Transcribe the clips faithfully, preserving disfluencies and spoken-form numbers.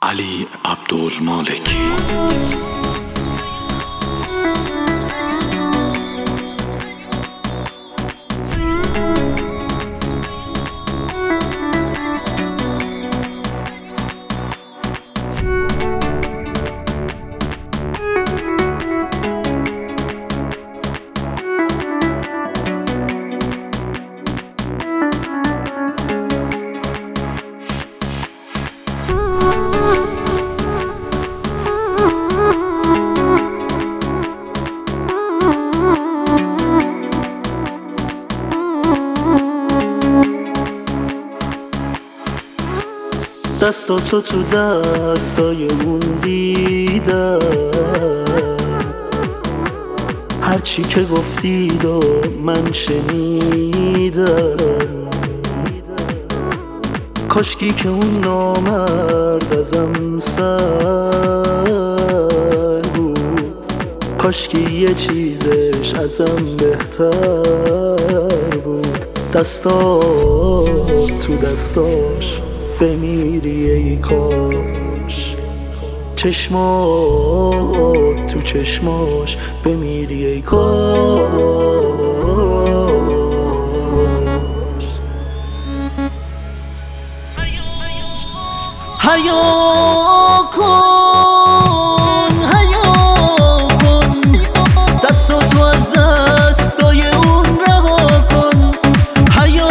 علی عبدالمالکی. دستاتو تو دستای اون دیدم، هرچی که گفتید و من شنیدم. کاشکی که اون نامرد ازم سر بود، کاشکی یه چیزش ازم بهتر بود. دستات تو دستاش بمیری ای کاش، چشمات تو چشماش بمیری ای کاش. حیا کن حیا کن، دستاتو از دستای اون رها کن. حیا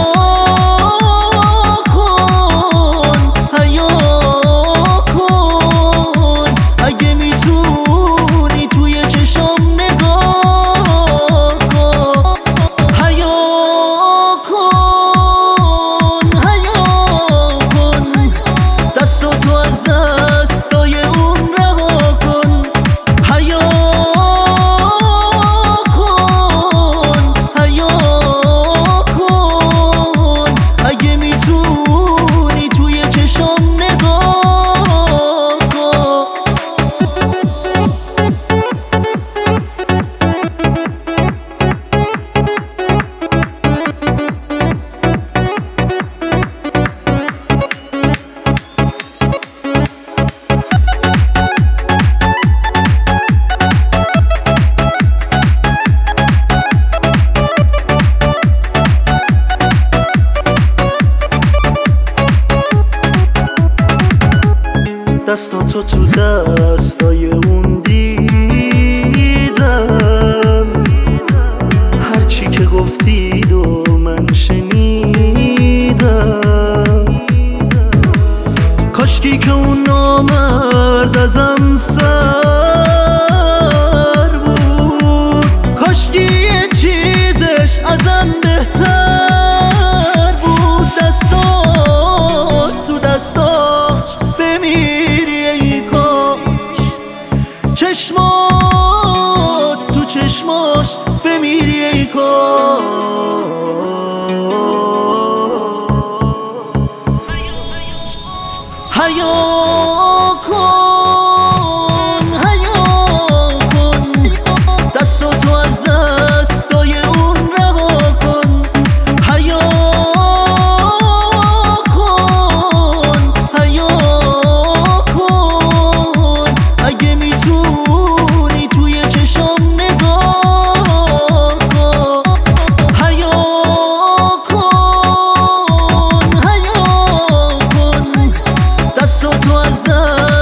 دستاتو تو دستای اون دیدم، هرچی که گفتید و من شنیدم. کاشکی که اون نامرد ازم سر بود، کاشکی یه چیزش ازم بهتر بود. دستات تو دستاش بمیری ای کاش، چشمات تو چشماش بمیری ای کاش. حیا کن حیا کن، دستاتو از دستای اون رها کن. حیا دستاتو از